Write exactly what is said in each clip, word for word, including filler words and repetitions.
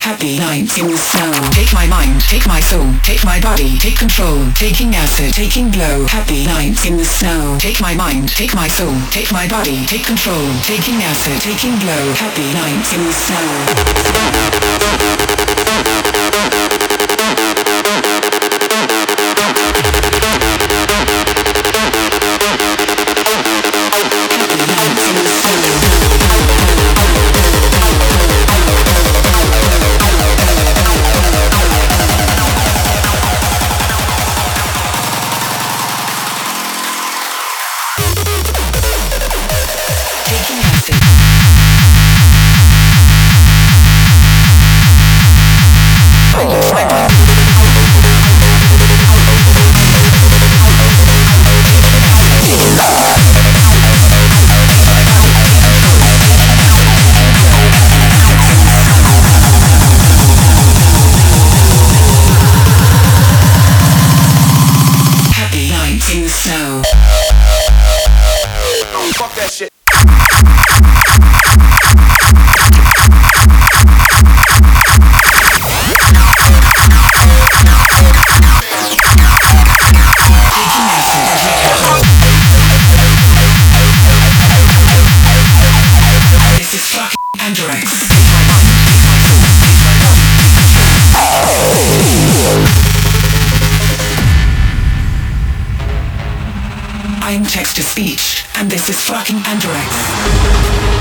Happy nights in the snow. Take my mind, take my soul, take my body, take control. Taking acid, taking blow. Happy nights in the snow. Take my mind, take my soul, take my body, take control. Taking acid, taking blow. Happy nights in the snow. I'm text to speech, and this is fucking Androx.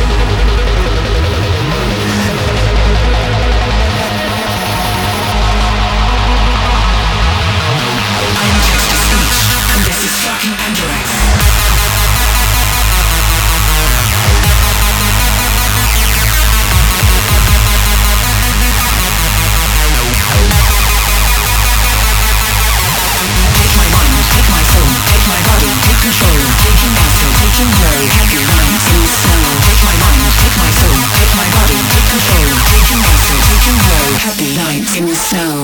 Happy nights in the snow.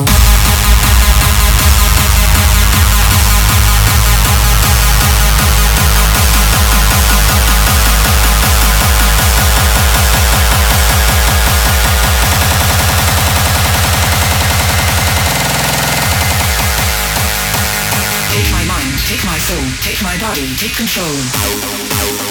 Take my mind, take my soul, take my body, take control.